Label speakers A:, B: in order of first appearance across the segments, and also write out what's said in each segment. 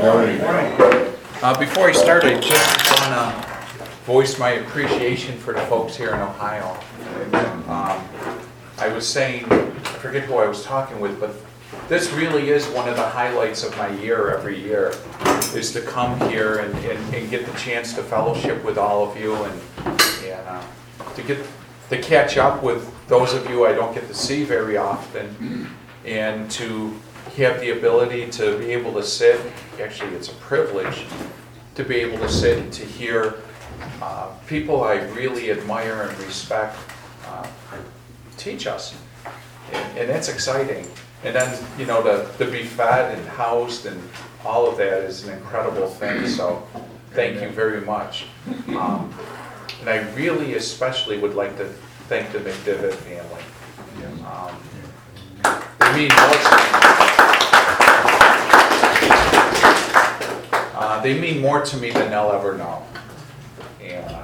A: morning.
B: Before I start, I just want to voice my appreciation for the folks here in Ohio. I was saying, I forget who I was talking with, but this really is one of the highlights of my year every year, is to come here and get the chance to fellowship with all of you and to catch up with those of you I don't get to see very often, and to have the ability to be able to sit. Actually, it's a privilege to be able to sit and to hear people I really admire and respect teach us, and that's exciting. And then, to be fed and housed and all of that is an incredible thing. So thank you very much. And I really especially would like to thank the McDivitt family. They mean more to me. They mean more to me than they'll ever know. And,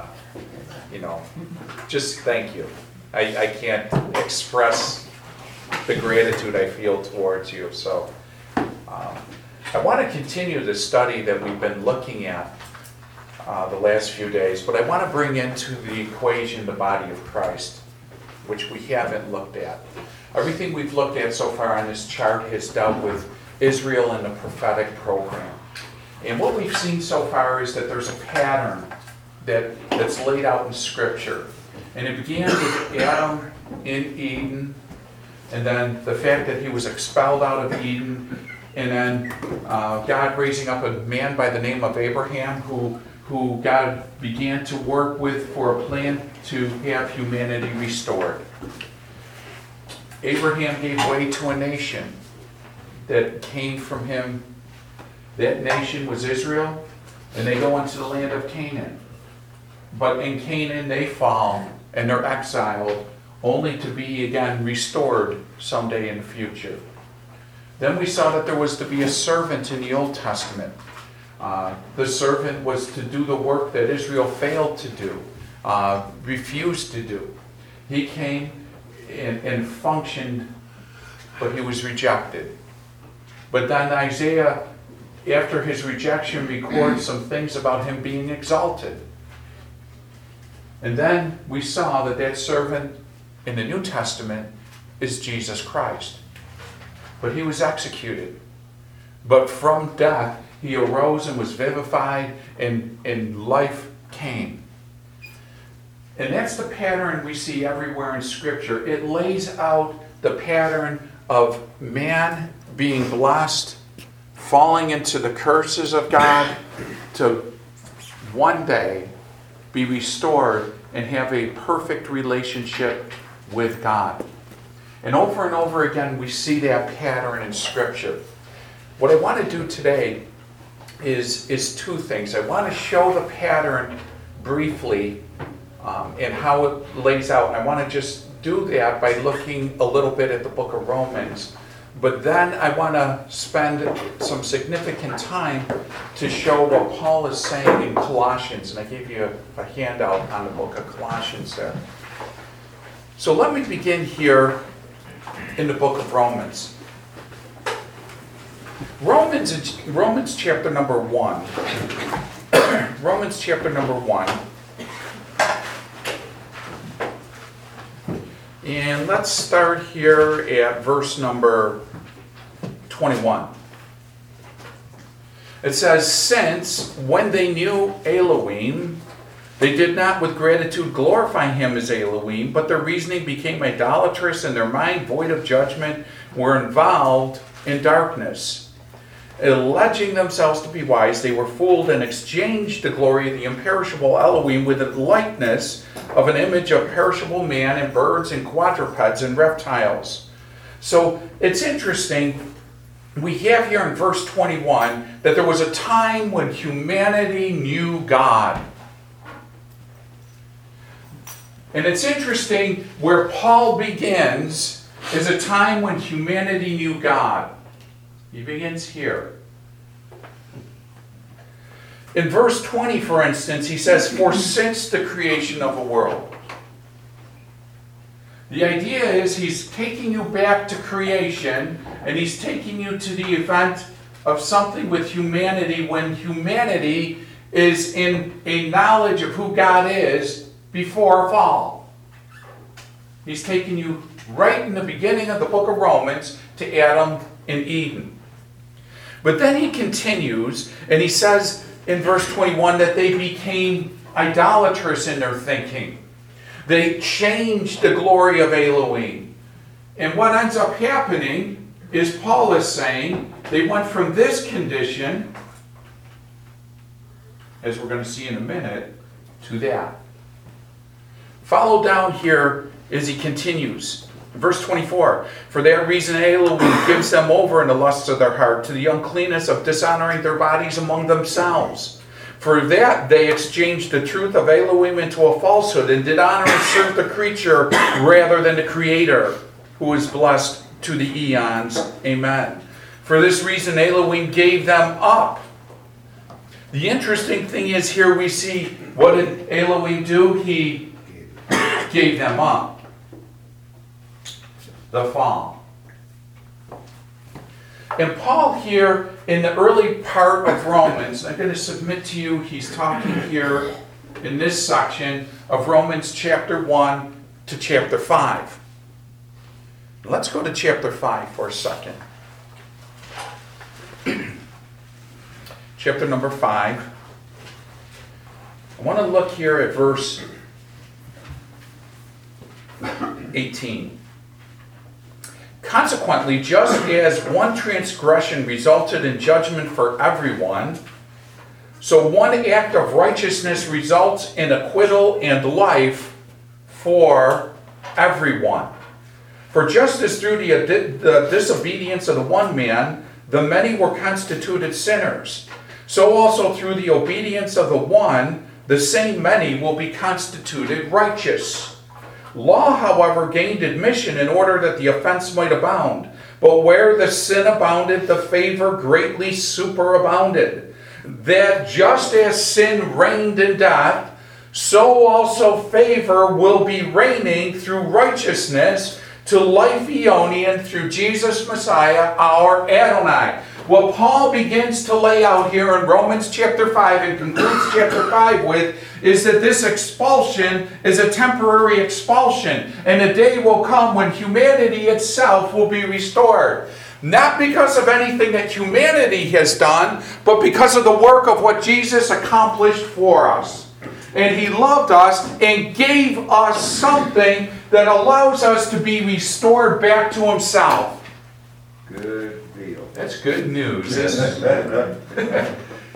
B: just thank you. I can't express the gratitude I feel towards you. So I want to continue the study that we've been looking at the last few days, but I want to bring into the equation the body of Christ, which we haven't looked at. Everything we've looked at so far on this chart has dealt with Israel and the prophetic program. And what we've seen so far is that there's a pattern that's laid out in Scripture. And it began with Adam in Eden, and then the fact that he was expelled out of Eden, and then God raising up a man by the name of Abraham who God began to work with for a plan to have humanity restored. Abraham gave way to a nation that came from him. That nation was Israel, and they go into the land of Canaan. But in Canaan they fall and they're exiled, only to be again restored someday in the future. Then we saw that there was to be a servant in the Old Testament. The servant was to do the work that Israel failed to do, refused to do. He came and functioned, but he was rejected. But then Isaiah, after his rejection, records some things about him being exalted. And then we saw that servant in the New Testament is Jesus Christ. But he was executed. But from death, he arose and was vivified, and life came. And that's the pattern we see everywhere in Scripture. It lays out the pattern of man being blessed, falling into the curses of God, to one day be restored and have a perfect relationship with God. And over again, we see that pattern in Scripture. What I want to do today is two things. I want to show the pattern briefly and how it lays out. And I want to just do that by looking a little bit at the book of Romans. But then I want to spend some significant time to show what Paul is saying in Colossians. And I gave you a handout on the book of Colossians there. So let me begin here in the book of Romans. Romans chapter number 1. Romans chapter number 1. And let's start here at verse number 21. It says, "Since when they knew Elohim, they did not with gratitude glorify him as Elohim, but their reasoning became idolatrous and their mind void of judgment, were involved in darkness. Alleging themselves to be wise, they were fooled and exchanged the glory of the imperishable Elohim with the likeness of an image of perishable man and birds and quadrupeds and reptiles." So it's interesting. We have here in verse 21 that there was a time when humanity knew God. And it's interesting, where Paul begins is a time when humanity knew God. He begins here. In verse 20, for instance, he says, "For since the creation of the world." The idea is he's taking you back to creation, and he's taking you to the event of something with humanity when humanity is in a knowledge of who God is before fall. He's taking you right in the beginning of the book of Romans to Adam and Eden. But then he continues, and he says in verse 21 that they became idolatrous in their thinking. They changed the glory of Elohim. And what ends up happening is Paul is saying they went from this condition, as we're going to see in a minute, to that. Follow down here as he continues. Verse 24, for that reason Elohim gives them over in the lusts of their heart to the uncleanness of dishonoring their bodies among themselves. For that they exchanged the truth of Elohim into a falsehood and did honor and serve the creature rather than the Creator, who is blessed to the eons. Amen. For this reason Elohim gave them up. The interesting thing is here we see, what did Elohim do? He gave them up. The fall. And Paul here in the early part of Romans, I'm going to submit to you, he's talking here in this section of Romans chapter 1 to chapter 5. Let's go to chapter 5 for a second. Chapter number 5. I want to look here at verse 18. Consequently, just as one transgression resulted in judgment for everyone, so one act of righteousness results in acquittal and life for everyone. For just as through the disobedience of the one man, the many were constituted sinners, so also through the obedience of the one, the same many will be constituted righteous. Law, however, gained admission in order that the offense might abound. But where the sin abounded, the favor greatly superabounded. That just as sin reigned in death, so also favor will be reigning through righteousness to life Eonian through Jesus Messiah, our Adonai. What Paul begins to lay out here in Romans chapter 5 and concludes chapter 5 with is that this expulsion is a temporary expulsion, and a day will come when humanity itself will be restored. Not because of anything that humanity has done, but because of the work of what Jesus accomplished for us. And he loved us and gave us something that allows us to be restored back to himself.
A: Good deal.
B: That's good news, isn't it?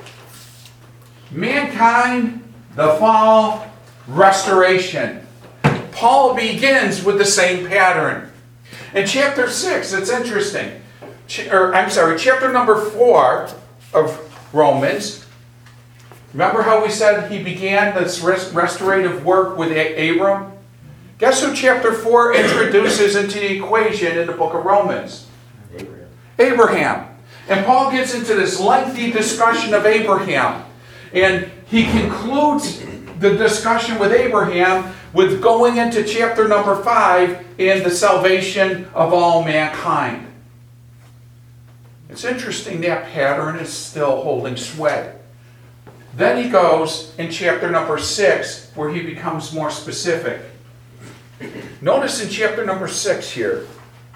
B: Mankind, the fall, restoration. Paul begins with the same pattern. In chapter 6, it's interesting. Chapter number 4 of Romans. Remember how we said he began this restorative work with Abram? Guess who chapter 4 introduces into the equation in the book of Romans? Abraham. And Paul gets into this lengthy discussion of Abraham. And he concludes the discussion with Abraham with going into chapter number 5 and the salvation of all mankind. It's interesting that pattern is still holding sway. Then he goes in chapter number 6 where he becomes more specific. Notice in chapter number 6 here,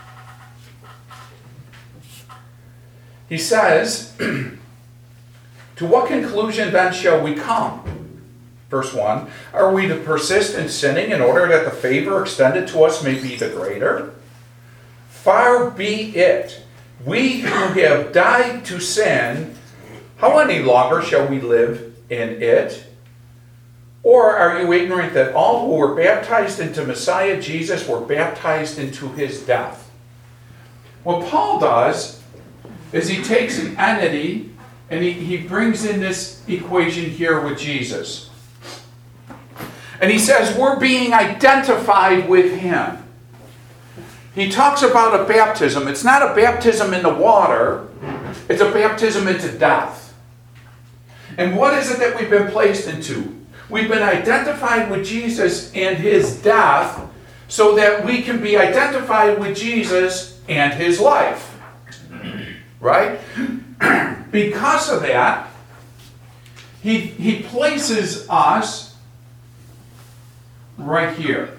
B: he says, to what conclusion then shall we come? Verse 1, are we to persist in sinning in order that the favor extended to us may be the greater? Far be it. We who have died to sin, how any longer shall we live in it? Or are you ignorant that all who were baptized into Messiah Jesus were baptized into his death? What Paul does is he takes an entity and he brings in this equation here with Jesus. And he says we're being identified with him. He talks about a baptism. It's not a baptism in the water. It's a baptism into death. And what is it that we've been placed into? We've been identified with Jesus and his death so that we can be identified with Jesus and his life. Right? because of that, he places us right here.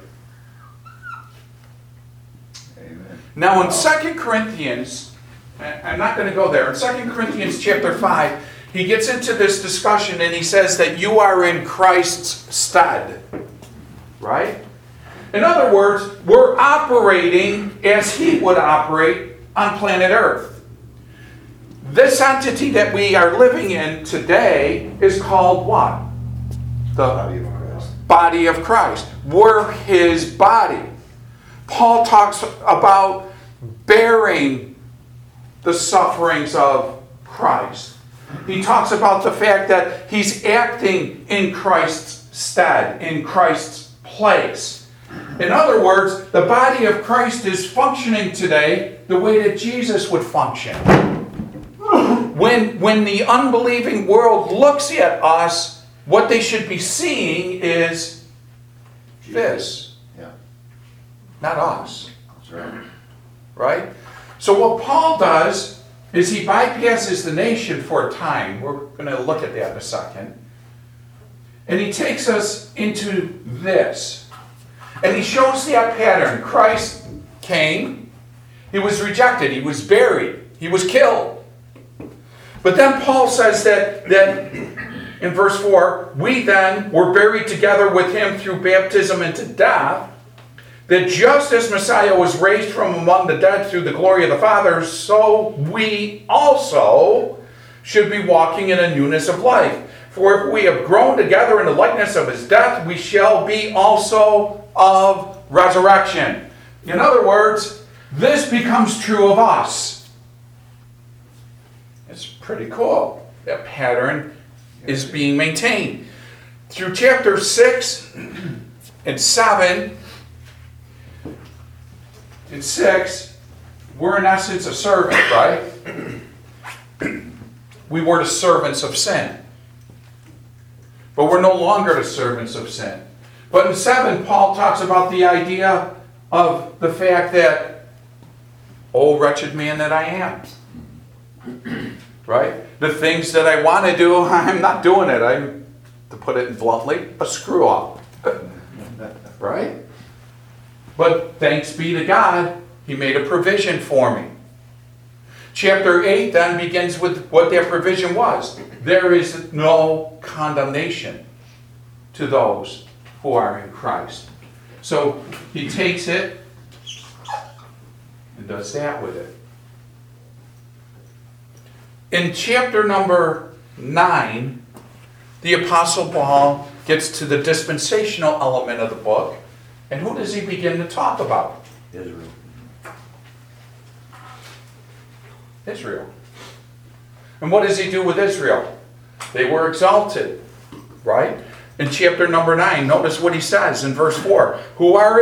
A: Amen.
B: Now in 2 Corinthians, I'm not going to go there. In 2 Corinthians chapter 5, he gets into this discussion and he says that you are in Christ's stead. Right? In other words, we're operating as he would operate on planet Earth. This entity that we are living in today is called what? The
A: Body of Christ.
B: body of Christ. We're his body. Paul talks about bearing the sufferings of Christ. He talks about the fact that he's acting in Christ's stead, in Christ's place. In other words, the body of Christ is functioning today the way that Jesus would function. When the unbelieving world looks at us, what they should be seeing is this,
A: Yeah,
B: not us.
A: that's right.
B: Right? So what Paul does is he bypasses the nation for a time. We're going to look at that in a second. And he takes us into this. And he shows that pattern. Christ came. He was rejected. He was buried. He was killed. But then Paul says that in verse 4, we then were buried together with him through baptism into death, that just as Messiah was raised from among the dead through the glory of the Father, so we also should be walking in a newness of life. For if we have grown together in the likeness of his death, we shall be also of resurrection. In other words, this becomes true of us. It's pretty cool. That pattern is being maintained. Through chapter 6 and 7 and 6, we're in essence a servant, right? We were the servants of sin. But we're no longer the servants of sin. But in 7, Paul talks about the idea of the fact that, oh, wretched man that I am. Right? The things that I want to do, I'm not doing it. I'm, to put it bluntly, a screw up. Right? But thanks be to God, he made a provision for me. Chapter 8 then begins with what that provision was. There is no condemnation to those who are in Christ. So he takes it and does that with it. In chapter number 9, the Apostle Paul gets to the dispensational element of the book. And who does he begin to talk about?
A: Israel.
B: Israel. And what does he do with Israel? They were exalted, right? In chapter number 9, notice what he says in verse 4. Who are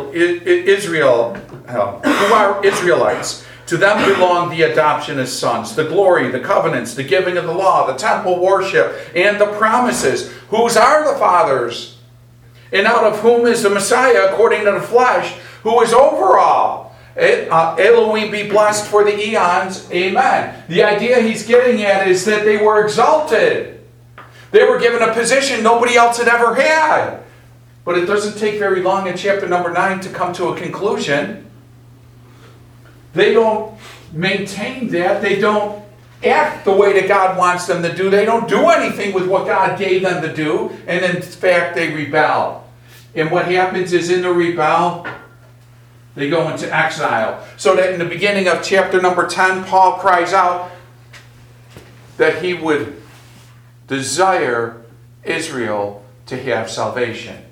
B: who are Israelites? To them belong the adoption as sons, the glory, the covenants, the giving of the law, the temple worship, and the promises. Whose are the fathers? And out of whom is the Messiah according to the flesh, who is over all. Elohim be blessed for the eons. Amen. The idea he's getting at is that they were exalted. They were given a position nobody else had ever had. But it doesn't take very long in chapter number 9 to come to a conclusion. They don't maintain that. They don't act the way that God wants them to do. They don't do anything with what God gave them to do. And in fact, they rebel. And what happens is in the rebel, they go into exile. So that in the beginning of chapter number 10, Paul cries out that he would desire Israel to have salvation.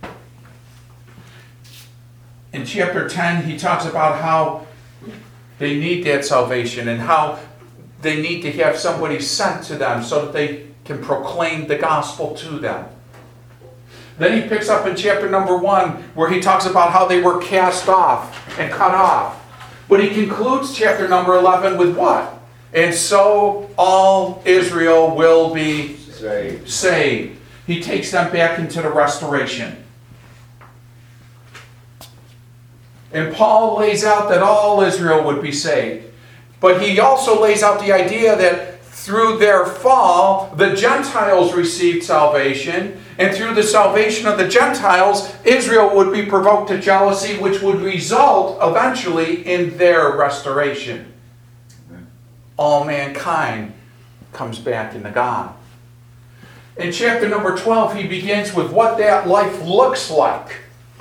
B: In chapter 10, he talks about how they need that salvation and how they need to have somebody sent to them so that they can proclaim the gospel to them. Then he picks up in chapter number 1 where he talks about how they were cast off and cut off. But he concludes chapter number 11 with what? And so all Israel will be saved. He takes them back into the restoration. And Paul lays out that all Israel would be saved. But he also lays out the idea that through their fall, the Gentiles received salvation, and through the salvation of the Gentiles, Israel would be provoked to jealousy, which would result eventually in their restoration. All mankind comes back into God. In chapter number 12, he begins with what that life looks like.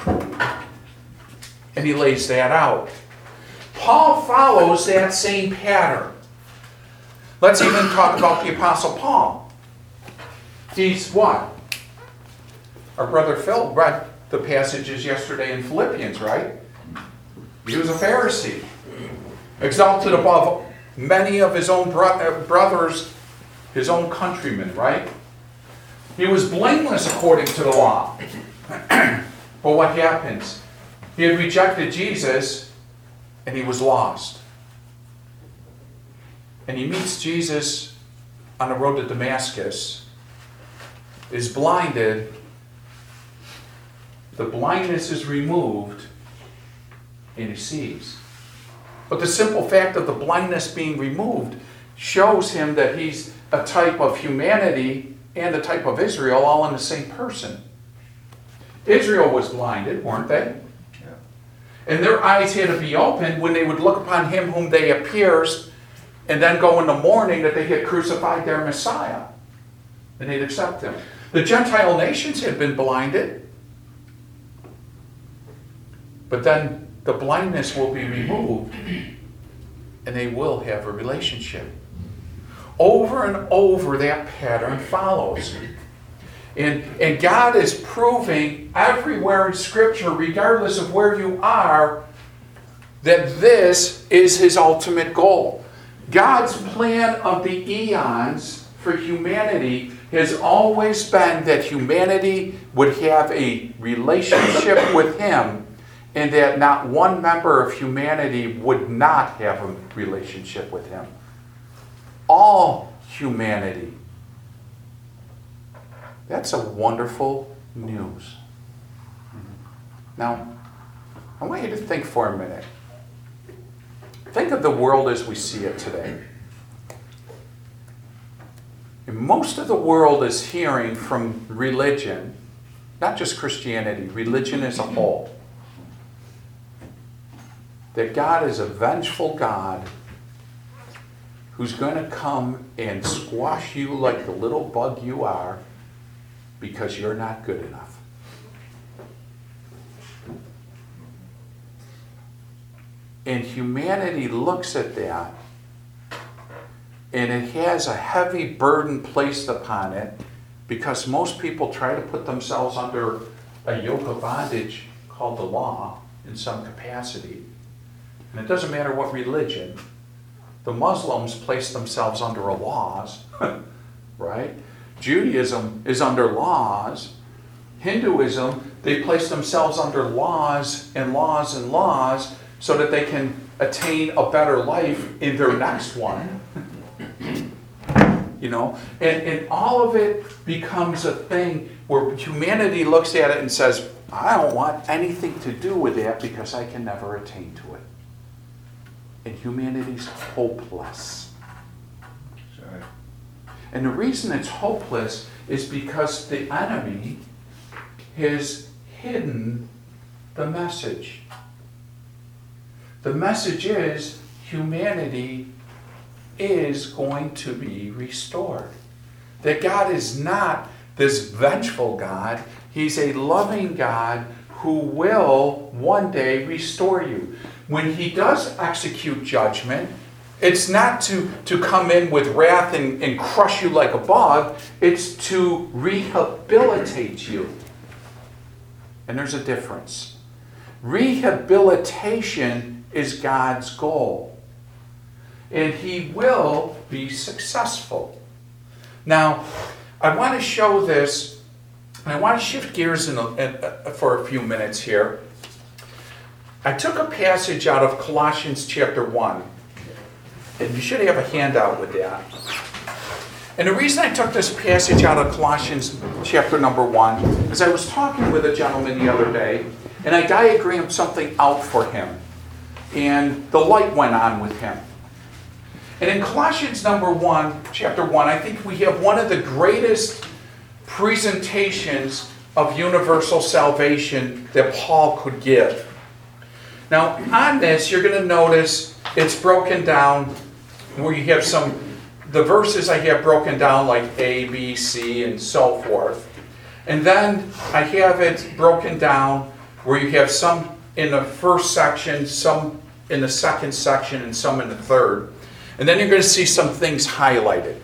B: And he lays that out. Paul follows that same pattern. Let's even talk about the Apostle Paul. He's what? Our brother Phil read the passages yesterday in Philippians, right? He was a Pharisee, exalted above many of his own brothers, his own countrymen, right? He was blameless according to the law. But what happens? He had rejected Jesus, and he was lost. And he meets Jesus on the road to Damascus, is blinded, the blindness is removed, and he sees. But the simple fact of the blindness being removed shows him that he's a type of humanity and a type of Israel all in the same person. Israel was blinded, weren't they?
A: Yeah.
B: And their eyes had to be opened when they would look upon him whom they had pierced, and then go in the morning that they had crucified their Messiah. And they'd accept him. The Gentile nations had been blinded. But then the blindness will be removed, and they will have a relationship. Over and over that pattern follows. And God is proving everywhere in Scripture, regardless of where you are, that this is his ultimate goal. God's plan of the eons for humanity has always been that humanity would have a relationship with him, and that not one member of humanity would not have a relationship with him. All humanity. That's a wonderful news. Now, I want you to think for a minute. Think of the world as we see it today. And most of the world is hearing from religion, not just Christianity, religion as a whole, that God is a vengeful God who's going to come and squash you like the little bug you are because you're not good enough. And humanity looks at that, and it has a heavy burden placed upon it because most people try to put themselves under a yoke of bondage called the law in some capacity. And it doesn't matter what religion. The Muslims place themselves under laws, right? Judaism is under laws. Hinduism, they place themselves under laws and laws and laws so that they can attain a better life in their next one. You know, and all of it becomes a thing where humanity looks at it and says, I don't want anything to do with that because I can never attain to it. And humanity's hopeless.
A: Sorry.
B: And the reason it's hopeless is because the enemy has hidden the message. The message is humanity is going to be restored. That God is not this vengeful God. He's a loving God who will one day restore you. When he does execute judgment, it's not to come in with wrath and crush you like a bug. It's to rehabilitate you. And there's a difference. Rehabilitation is God's goal. And he will be successful. Now, I want to show this, and I want to shift gears for a few minutes here. I took a passage out of Colossians chapter 1. And you should have a handout with that. And the reason I took this passage out of Colossians chapter number 1 is I was talking with a gentleman the other day, and I diagrammed something out for him. And the light went on with him. And in Colossians chapter 1, I think we have one of the greatest presentations of universal salvation that Paul could give. Now, on this, you're going to notice it's broken down where you have the verses I have broken down like A, B, C, and so forth. And then I have it broken down where you have some in the first section, some in the second section, and some in the third. And then you're going to see some things highlighted.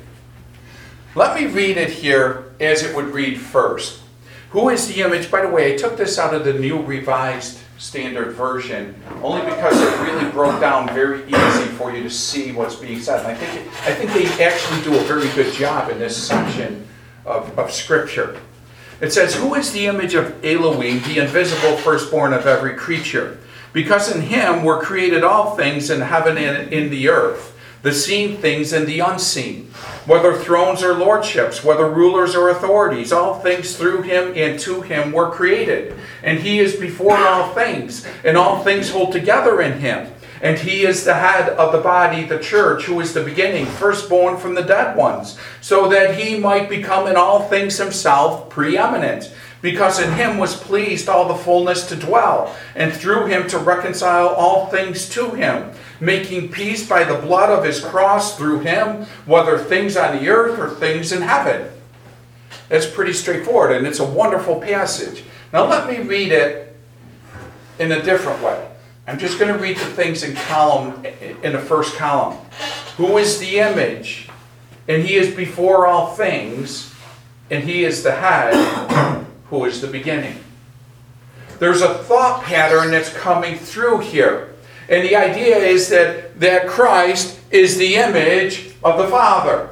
B: Let me read it here as it would read first. Who is the image? By the way, I took this out of the New Revised Standard Version only because it really broke down very easy for you to see what's being said. And I think they actually do a very good job in this section of Scripture. It says, who is the image of Elohim, the invisible firstborn of every creature? Because in him were created all things in heaven and in the earth, the seen things and the unseen, whether thrones or lordships, whether rulers or authorities, all things through him and to him were created. And he is before all things, and all things hold together in him. And he is the head of the body, the church, who is the beginning, firstborn from the dead ones, so that he might become in all things himself preeminent. Because in him was pleased all the fullness to dwell, and through him to reconcile all things to him, making peace by the blood of his cross through him, whether things on the earth or things in heaven. It's pretty straightforward, and it's a wonderful passage. Now let me read it in a different way. I'm just going to read the things in the first column. Who is the image? And he is before all things, and he is the head, who is the beginning. There's a thought pattern that's coming through here. And the idea is that Christ is the image of the Father.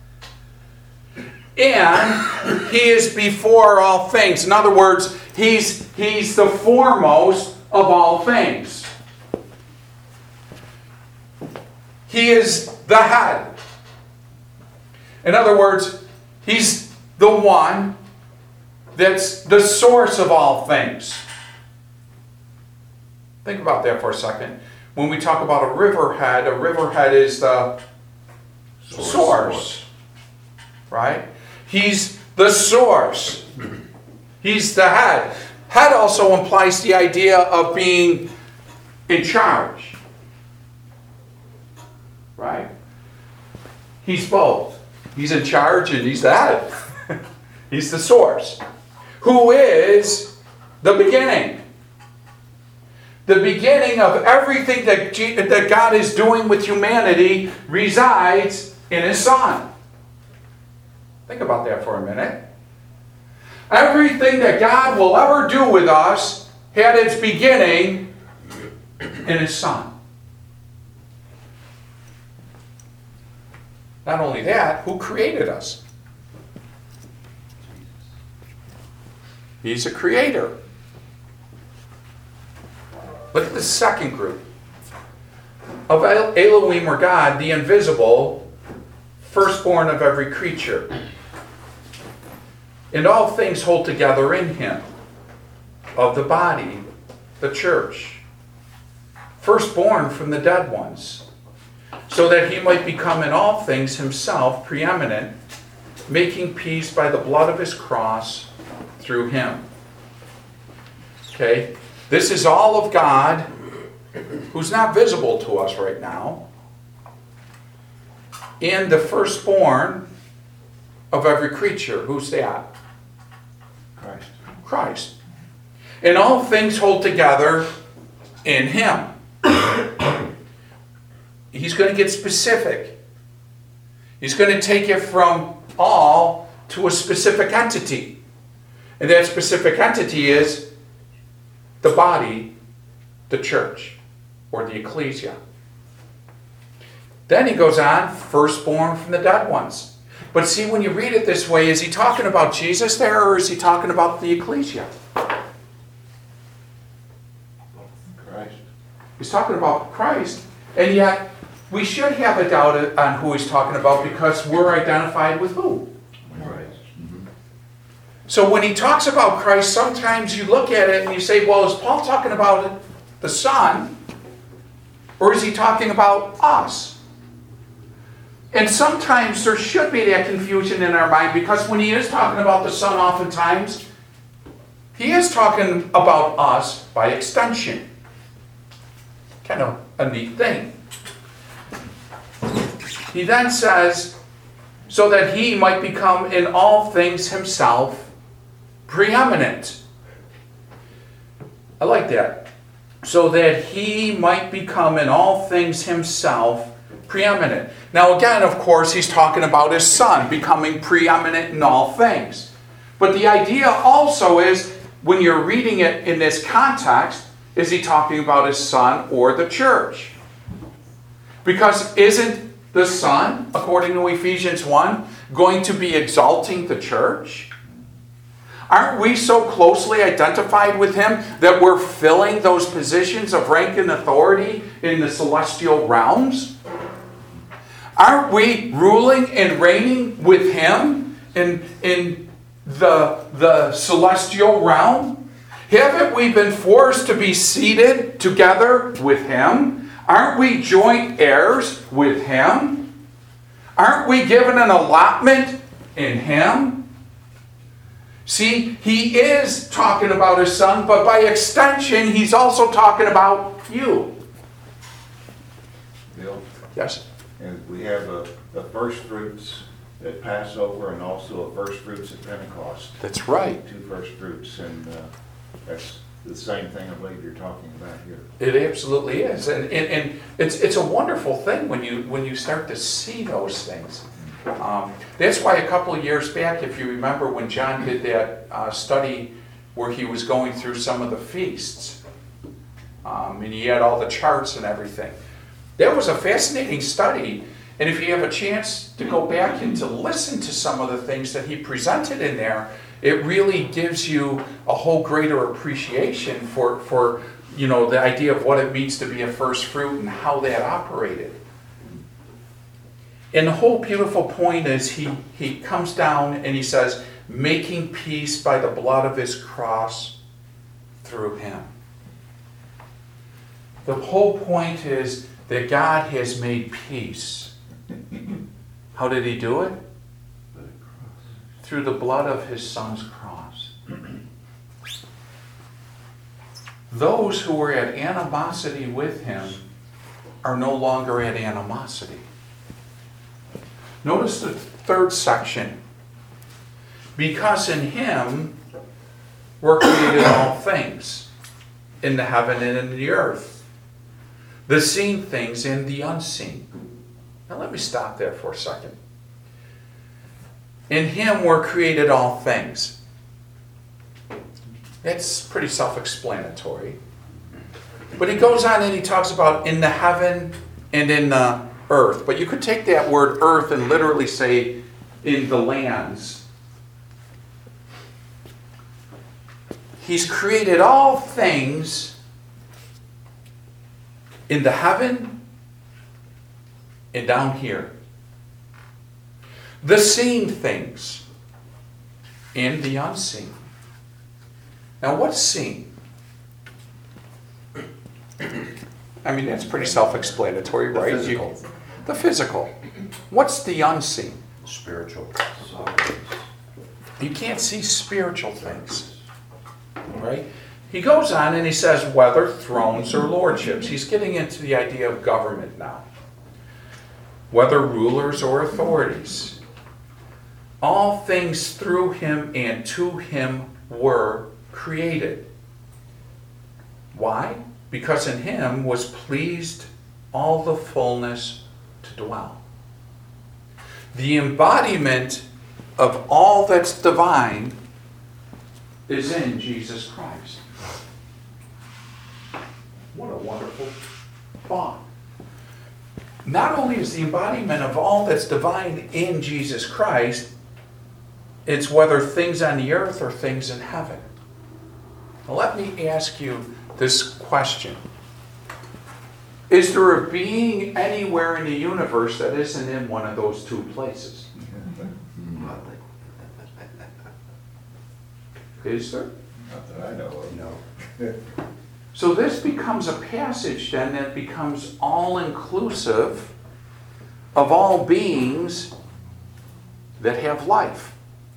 B: And he is before all things. In other words, he's the foremost of all things. He is the head. In other words, he's the one that's the source of all things. Think about that for a second. When we talk about a riverhead is the source. Right? He's the source. He's the head. Head also implies the idea of being in charge. Right? He's both. He's in charge and he's the head. He's the source. Who is the beginning. The beginning of everything that God is doing with humanity resides in his Son. Think about that for a minute. Everything that God will ever do with us had its beginning in his Son. Not only that, who created us? He's a creator. Look at the second group. Of Elohim or God, the invisible, firstborn of every creature. And all things hold together in him. Of the body, the church. Firstborn from the dead ones. So that he might become in all things himself preeminent, making peace by the blood of his cross through him. Okay? This is all of God, who's not visible to us right now, and the firstborn of every creature. Who's that? Christ. And all things hold together in him. He's going to get specific. He's going to take it from all to a specific entity. And that specific entity is the body, the church, or the ecclesia. Then he goes on, firstborn from the dead ones. But see, when you read it this way, is he talking about Jesus there, or is he talking about the ecclesia?
A: Christ.
B: He's talking about Christ, and yet we should have a doubt on who he's talking about because we're identified with who?
A: Christ. Mm-hmm.
B: So when he talks about Christ, sometimes you look at it and you say, well, is Paul talking about the Son, or is he talking about us? And sometimes there should be that confusion in our mind, because when he is talking about the Son, oftentimes, he is talking about us by extension. Kind of a neat thing. He then says, so that he might become in all things himself preeminent. I like that. So that he might become in all things himself preeminent. Now again, of course, he's talking about his Son becoming preeminent in all things. But the idea also is, when you're reading it in this context, is he talking about his Son or the church? Because isn't the Son, according to Ephesians 1, going to be exalting the church? Aren't we so closely identified with him that we're filling those positions of rank and authority in the celestial realms? Aren't we ruling and reigning with him in the celestial realm? Haven't we been forced to be seated together with him? Aren't we joint heirs with him? Aren't we given an allotment in him? See, he is talking about his Son, but by extension, he's also talking about you.
A: Bill,
B: Yes?
A: and we have the first fruits at Passover and also a first fruits at Pentecost.
B: That's right.
A: 2 first fruits, and that's the same thing I believe you're talking about here.
B: It absolutely is. And it's a wonderful thing when you start to see those things. That's why a couple of years back, if you remember, when John did that study where he was going through some of the feasts, and he had all the charts and everything. That was a fascinating study. And if you have a chance to go back and to listen to some of the things that he presented in there, it really gives you a whole greater appreciation for the idea of what it means to be a first fruit and how that operated. And the whole beautiful point is he comes down and he says, making peace by the blood of his cross through him. The whole point is that God has made peace. How did he do it? Through the blood of his Son's cross. Those who were at animosity with him are no longer at animosity. Notice the third section. Because in him were created all things, in the heaven and in the earth, the seen things and the unseen. Now let me stop there for a second. In him were created all things. That's pretty self-explanatory. But he goes on and he talks about in the heaven and in the earth. But you could take that word earth and literally say in the lands. He's created all things in the heaven and down here. The seen things and the unseen. Now what's seen? I mean, that's pretty self-explanatory, right? The physical. What's the unseen?
C: Spiritual.
B: You can't see spiritual things, right? He goes on and he says whether thrones or lordships. He's getting into the idea of government now. Whether rulers or authorities. All things through him and to him were created. Why? Because in him was pleased all the fullness to dwell. The embodiment of all that's divine is in Jesus Christ. What a wonderful thought. Not only is the embodiment of all that's divine in Jesus Christ, it's whether things on the earth or things in heaven. Now let me ask you this question. Is there a being anywhere in the universe that isn't in one of those two places? Is there?
A: Not that I know of.
C: No.
B: So this becomes a passage then that becomes all-inclusive of all beings that have life.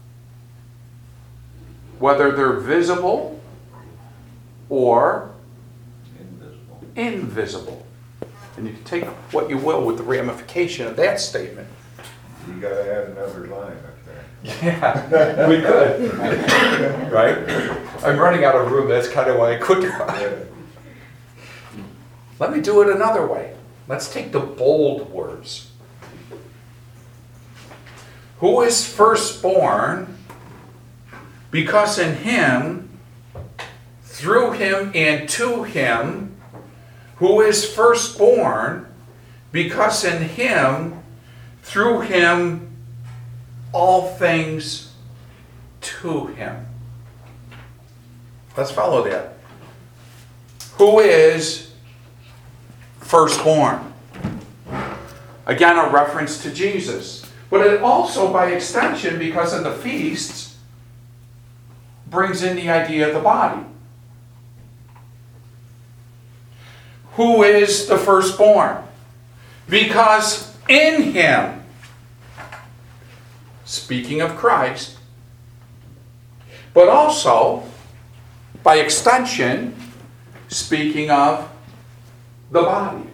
B: Whether they're visible or invisible. And you can take what you will with the ramification of that statement.
A: You gotta add another line up there.
B: Yeah, we could. Right? I'm running out of room. That's kind of why I couldn't. Let me do it another way. Let's take the bold words. Who is firstborn, because in him, through him, and to him, who is firstborn, because in him, through him, all things to him. Let's follow that. Who is firstborn? Again, a reference to Jesus. But it also, by extension, because of the feasts, brings in the idea of the body. Who is the firstborn? Because in him, speaking of Christ, but also, by extension, speaking of the body.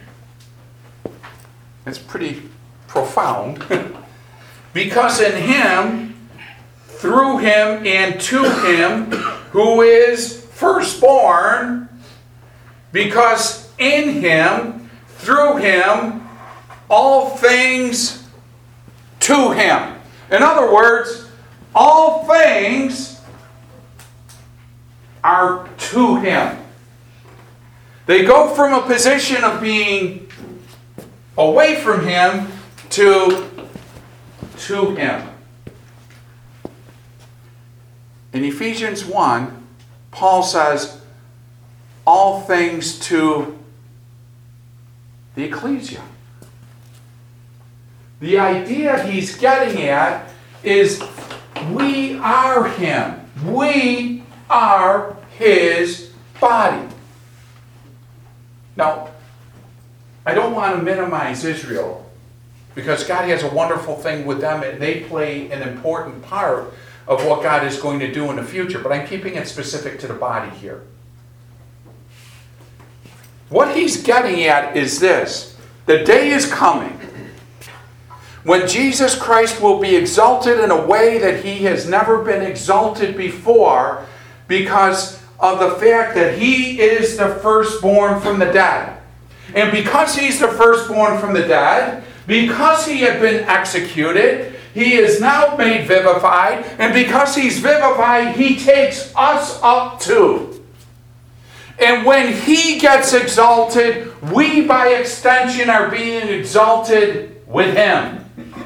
B: It's pretty profound. Because in him, through him, and to him, who is firstborn, because in him, through him, all things to him. In other words, all things are to him. They go from a position of being away from him to him. In Ephesians 1, Paul says, all things to the ecclesia. The idea he's getting at is we are him. We are his body. Now, I don't want to minimize Israel, because God has a wonderful thing with them and they play an important part of what God is going to do in the future. But I'm keeping it specific to the body here. What he's getting at is this. The day is coming when Jesus Christ will be exalted in a way that he has never been exalted before, because of the fact that he is the firstborn from the dead. And because he's the firstborn from the dead, because he had been executed, he is now made vivified. And because he's vivified, he takes us up too. And when he gets exalted, we by extension are being exalted with him.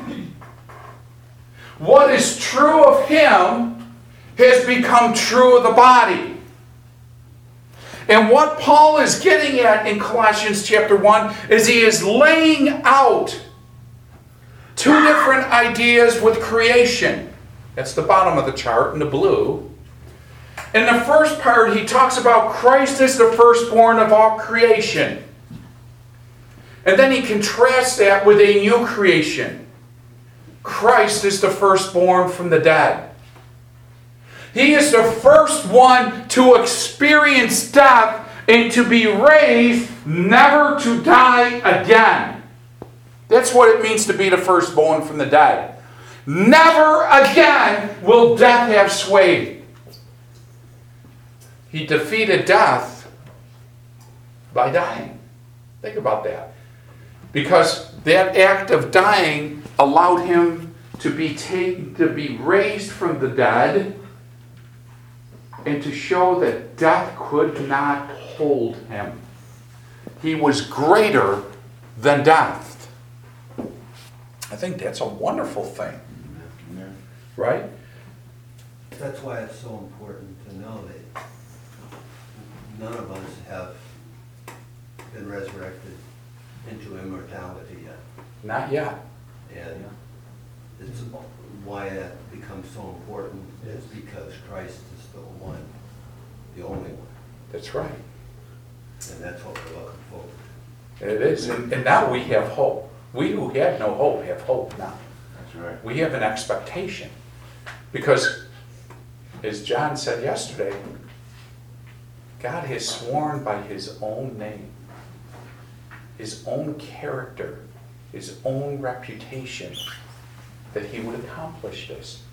B: What is true of him has become true of the body. And what Paul is getting at in Colossians chapter 1 is he is laying out two different ideas with creation. That's the bottom of the chart in the blue. In the first part, he talks about Christ as the firstborn of all creation. And then he contrasts that with a new creation. Christ is the firstborn from the dead. He is the first one to experience death and to be raised, never to die again. That's what it means to be the firstborn from the dead. Never again will death have sway. He defeated death by dying. Think about that. Because that act of dying allowed him to be raised from the dead, and to show that death could not hold him. He was greater than death. I think that's a wonderful thing.
A: Yeah.
B: Right?
C: That's why it's so important to know that none of us have been resurrected into immortality yet.
B: Not yet.
C: And it's why that becomes so important is because Christ is the one, the only one.
B: That's right.
C: And that's what we're looking forward to.
B: It is. And now we have hope. We who had no hope have hope now.
A: That's right.
B: We have an expectation. Because, as John said yesterday, God has sworn by his own name, his own character, his own reputation, that he would accomplish this.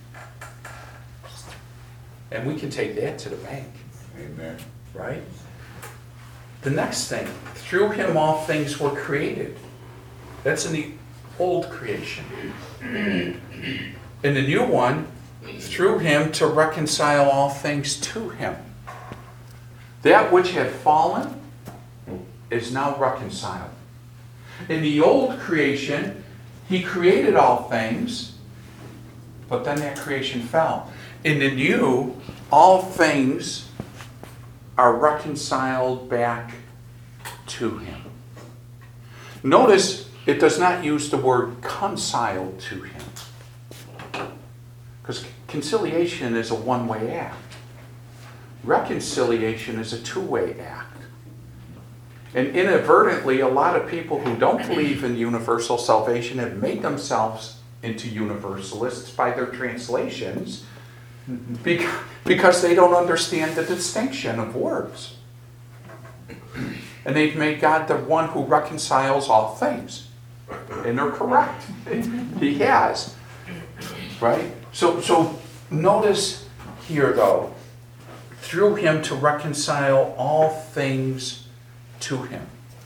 B: And we can take that to the bank,
A: Amen.
B: right? The next thing, through him all things were created. That's in the old creation. In the new one, through him to reconcile all things to him. That which had fallen is now reconciled. In the old creation, he created all things, but then that creation fell. In the new, all things are reconciled back to him. Notice it does not use the word conciled to him. Because conciliation is a one-way act. Reconciliation is a two-way act. And inadvertently, a lot of people who don't believe in universal salvation have made themselves into universalists by their translations because they don't understand the distinction of words. And they've made God the one who reconciles all things. And they're correct. He has. Right? So notice here, though, through him to reconcile all things to him.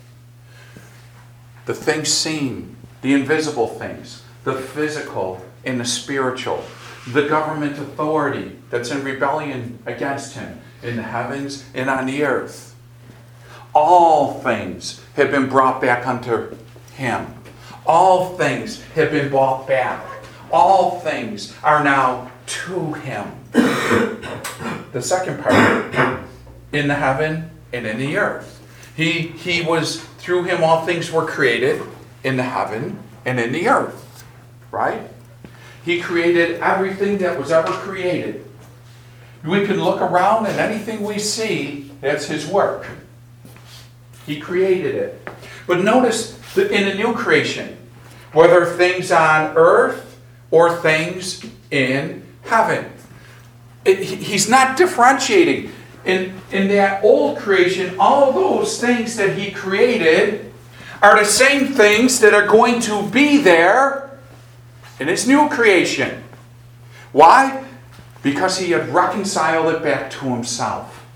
B: The things seen, the invisible things, the physical and the spiritual, the government authority that's in rebellion against him in the heavens and on the earth. All things have been brought back unto him. All things have been brought back. All things are now to him. The second part, in the heaven and in the earth. He was, through him all things were created in the heaven and in the earth. Right? He created everything that was ever created. We can look around and anything we see, that's his work. He created it. But notice that in the new creation, whether things on earth or things in heaven, he's not differentiating. In that old creation, all of those things that he created are the same things that are going to be there in his new creation. Why? Because he had reconciled it back to himself.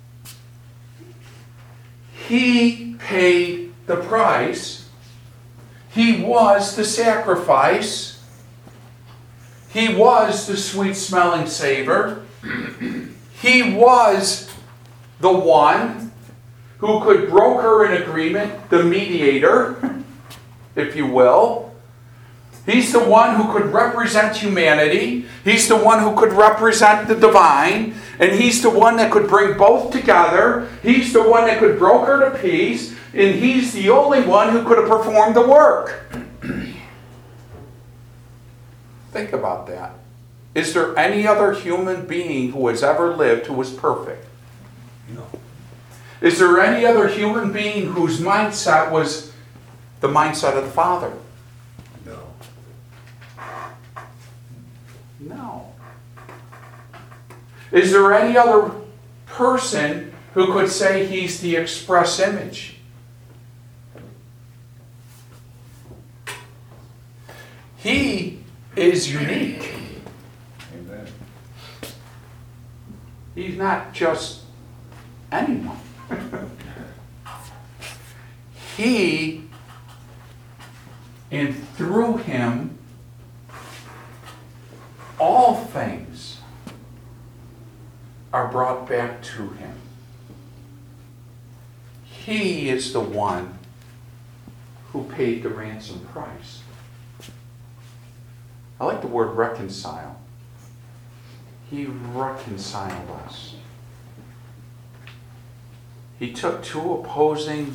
B: He paid the price. He was the sacrifice. He was the sweet-smelling savor. He was the one who could broker an agreement, the mediator, if you will. He's the one who could represent humanity. He's the one who could represent the divine. And he's the one that could bring both together. He's the one that could broker the peace. And he's the only one who could have performed the work. Think about that. Is there any other human being who has ever lived who was perfect?
C: No.
B: Is there any other human being whose mindset was the mindset of the Father?
C: No.
B: No. Is there any other person who could say he's the express image? He is unique.
A: Amen.
B: He's not just anyone. He, and through him, all things are brought back to him. He is the one who paid the ransom price. I like the word reconcile. He reconciled us. He took two opposing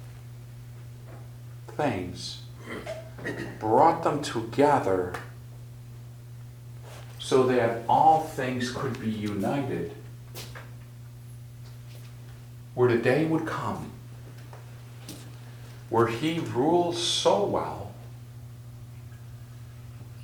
B: things, brought them together so that all things could be united. Where the day would come where he rules so well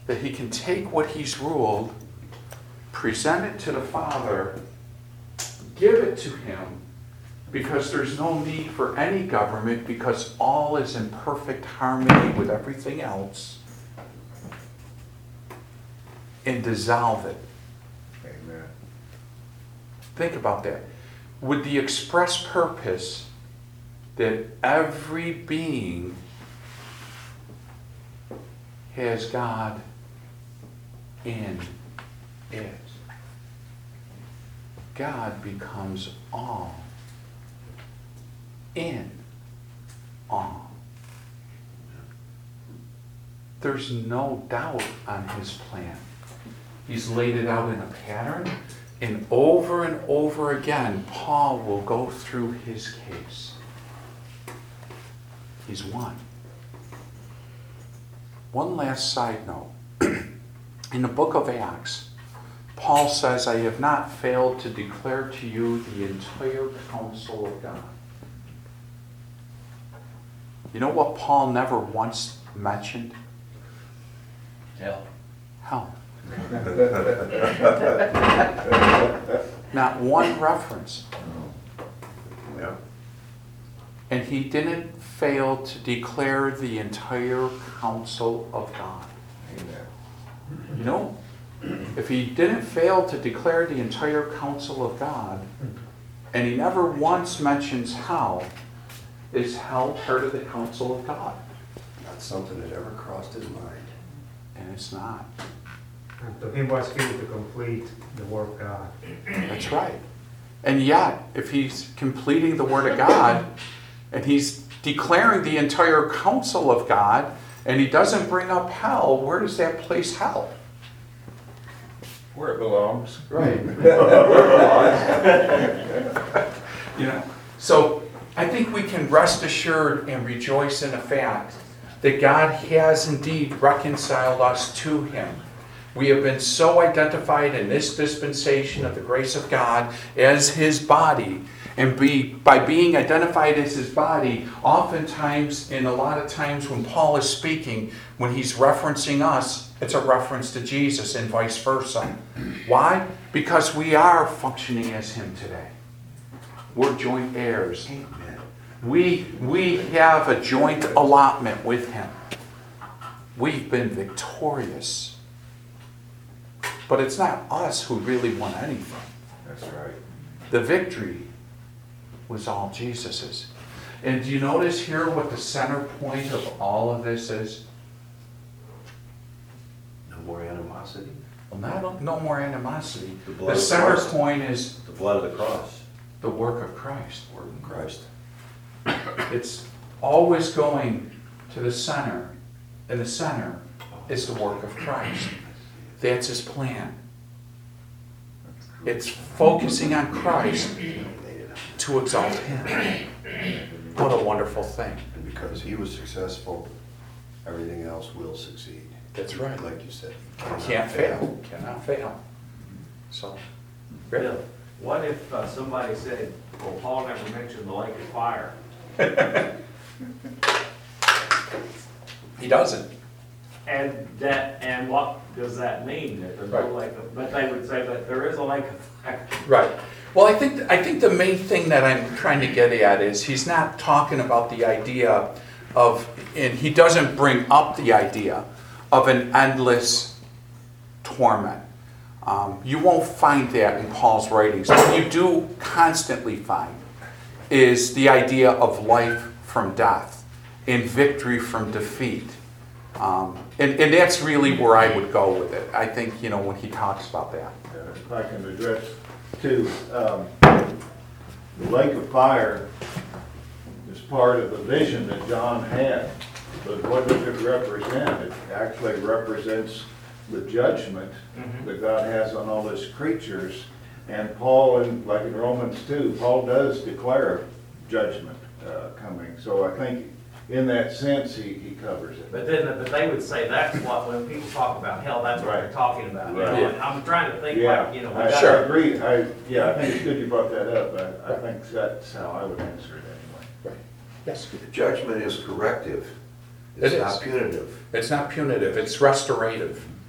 B: that he can take what he's ruled, present it to the Father, give it to him, because there's no need for any government, because all is in perfect harmony with everything else, and dissolve it.
A: Amen.
B: Think about that. With the express purpose that every being has God in it. God becomes all in all. There's no doubt on his plan. He's laid it out in a pattern, and over again, Paul will go through his case. He's won. One last side note. In the book of Acts, Paul says, I have not failed to declare to you the entire counsel of God. You know what Paul never once mentioned?
D: Hell.
B: Hell. Not one reference.
A: Yeah.
B: And he didn't fail to declare the entire counsel of God.
A: Amen.
B: You know, if he didn't fail to declare the entire counsel of God, and he never once mentions hell, is hell part of the counsel of God?
E: Not something that ever crossed his mind.
B: And it's not.
F: To him was given to complete the work of God.
B: That's right. And yet, if he's completing the Word of God, and he's declaring the entire counsel of God, and he doesn't bring up hell, where does that place hell?
A: Where it belongs.
B: Right. You know, so I think we can rest assured and rejoice in the fact that God has indeed reconciled us to him. We have been so identified in this dispensation of the grace of God as his body, and by being identified as his body, oftentimes, and a lot of times when Paul is speaking, when he's referencing us, it's a reference to Jesus and vice versa. Why? Because we are functioning as him today. We're joint heirs.
E: Amen.
B: We have a joint allotment with him. We've been victorious. But it's not us who really won anything.
A: That's right.
B: The victory was all Jesus's. And do you notice here what the center point of all of this is?
E: No more animosity.
B: Well, no more animosity.
E: The blood
B: The
E: of
B: center
E: Christ.
B: point is
E: The blood of the cross.
B: the work of Christ.
E: Word of Christ.
B: It's always going to the center. And the center is the work of Christ. That's his plan. It's focusing on Christ to exalt him. What a wonderful thing.
E: And because he was successful, everything else will succeed.
B: That's right.
E: Like you said.
B: Can't fail. Cannot fail. So,
D: Bill, what if somebody said, well, Paul never mentioned the lake of fire?
B: he doesn't.
D: And what does that mean? That there's no
B: Right.
D: lake of, but they would say that there is a lake of fire.
B: Right. Well, I think the main thing that I'm trying to get at is he's not talking about the idea of, and he doesn't bring up the idea of an endless torment. You won't find that in Paul's writings. What you do constantly find is the idea of life from death and victory from defeat. And that's really where I would go with it. I think, when he talks about that.
A: If I can address too, the lake of fire is part of the vision that John had. But what does it represent? It actually represents the judgment that God has on all his creatures. And Paul, like in Romans 2, Paul does declare judgment coming. So I think in that sense, he covers it.
D: But they would say that's what, when people talk about hell, that's what they're talking about. You know?
A: Right.
D: And I'm trying to think
A: Yeah,
D: like, we
A: I
D: got-
B: Sure.
A: agree. I think it's good you brought that up. I think that's how I would answer it anyway.
B: Yes.
E: Judgment is corrective.
B: It
E: It's
B: is.
E: not punitive.
B: It's not punitive, it's restorative.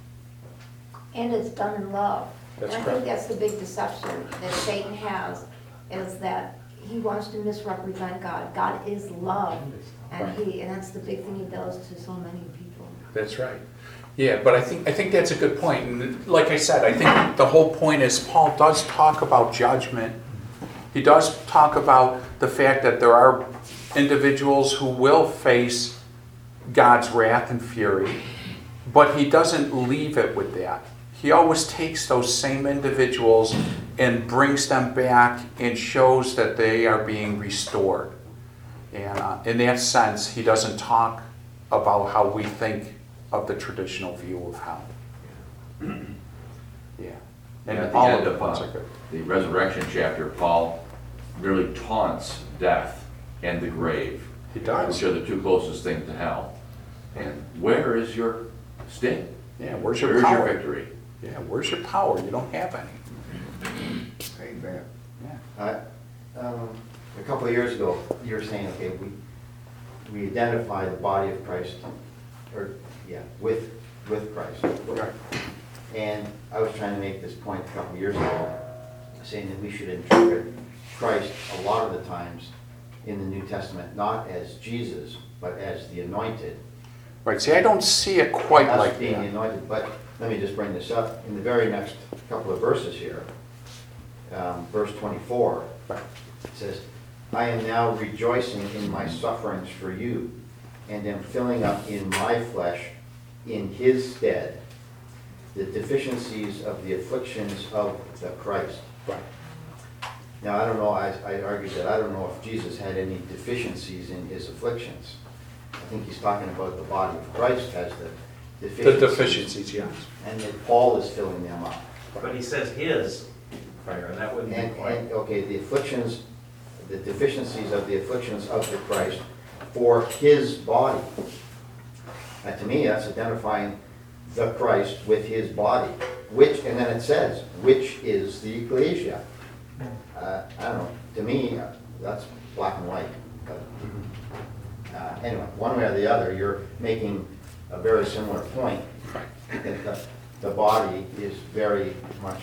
G: And it's done in love.
B: That's
G: And I
B: correct.
G: think that's the big deception that Satan has, is that he wants to misrepresent God. God is love, and that's the big thing he does to so many people.
B: That's right. Yeah, but I think that's a good point. And like I said, I think the whole point is Paul does talk about judgment. He does talk about the fact that there are individuals who will face God's wrath and fury, but he doesn't leave it with that. He always takes those same individuals and brings them back and shows that they are being restored. And in that sense, he doesn't talk about how we think of the traditional view of hell. Yeah.
H: And
B: And
H: at the
B: all
H: end
B: of the
H: of
B: points are good.
H: the resurrection chapter, Paul really taunts death and the grave.
B: He does.
H: Which are the two closest things to hell. And where is your sting?
B: Yeah, where's your
H: Where's
B: power?
H: your victory?
B: Yeah, where's your power? You don't have any.
A: Amen.
B: Yeah.
I: A couple of years ago, you were saying, okay, we identify the body of Christ, with Christ.
B: Right.
I: And I was trying to make this point a couple of years ago, saying that we should interpret Christ a lot of the times in the New Testament, not as Jesus, but as the anointed.
B: Right, see, I don't see it quite
I: Us
B: like
I: being the
B: that.
I: anointed, but let me just bring this up. In the very next couple of verses here, verse 24,
B: Right.
I: it says, I am now rejoicing in my sufferings for you, and am filling up in my flesh in his stead the deficiencies of the afflictions of the Christ.
B: Right.
I: Now, I don't know, I argued that I don't know if Jesus had any deficiencies in his afflictions. I think he's talking about the body of Christ has the
B: The
I: deficiencies.
B: deficiencies, yes.
I: And that Paul is filling them up.
D: But he says his, and that wouldn't be quite.
I: And, okay, the afflictions, the deficiencies of the afflictions of the Christ for his body. To me, that's identifying the Christ with his body, which, and then it says, which is the ecclesia. I don't know, to me, that's black and white. But anyway, one way or the other, you're making a very similar point. That the body is very much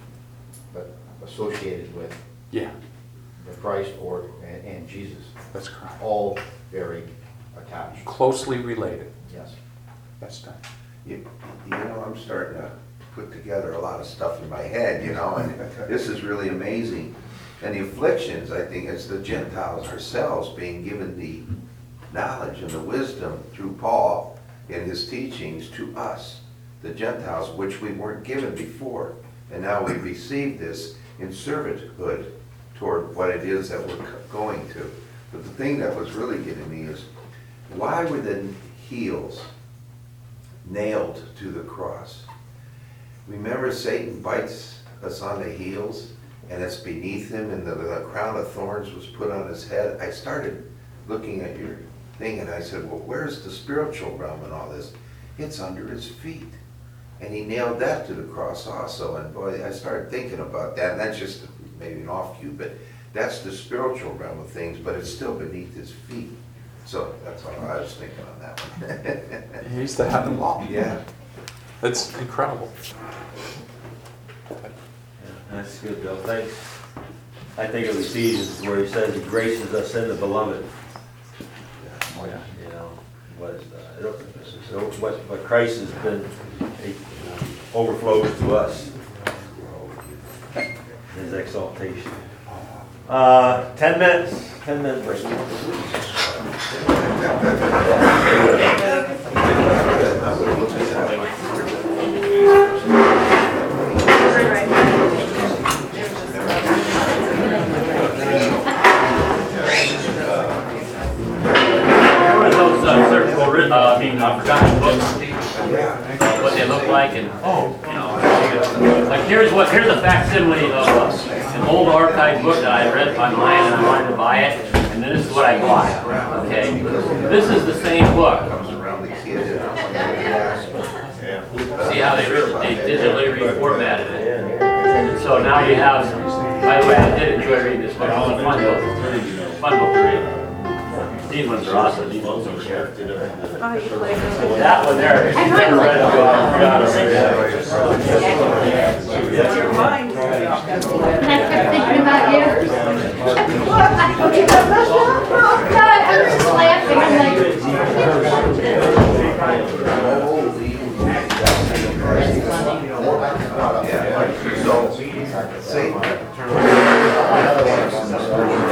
I: associated with
B: Yeah,
I: the Christ and Jesus.
B: that's correct.
I: All very attached.
B: Closely related.
I: Yes.
B: That's done.
J: You know, I'm starting to put together a lot of stuff in my head, you know, and this is really amazing. And the afflictions, I think, it's the Gentiles ourselves being given the knowledge and the wisdom through Paul in his teachings to us, the Gentiles, which we weren't given before. And now we receive this in servanthood toward what it is that we're going to. But the thing that was really getting me is, why were the heels nailed to the cross? Remember, Satan bites us on the heels, and it's beneath him, and the crown of thorns was put on his head. I started looking at your thing, and I said, well, where's the spiritual realm in all this? It's under his feet. And he nailed that to the cross also. And boy, I started thinking about that, and that's just maybe an off cue, but that's the spiritual realm of things, but it's still beneath his feet. So that's all I was thinking on that one.
B: He's the head of all.
J: Yeah.
B: That's incredible.
K: That's good, Bill, thanks. I think of Ephesians where he says he graces us in the beloved.
B: Oh, yeah.
K: You know, what Christ has been, he overflows to us. His exaltation. 10 minute break.
L: Forgotten books, what they look like, and like here's a facsimile of an old archive book that I read online, and I wanted to buy it, and then this is what I bought. Okay, this is the same book. See how they digitally reformatted it. And so now you have. By the way, I did enjoy reading this book. It was a fun book to read. These ones are awesome, these ones over here.
M: Oh, you play
L: That one there, if you've never read it,
M: Your mind.
G: And I kept thinking about you. What? Oh, you got messed up? Oh, God, I was just laughing.
J: Yeah, so, say,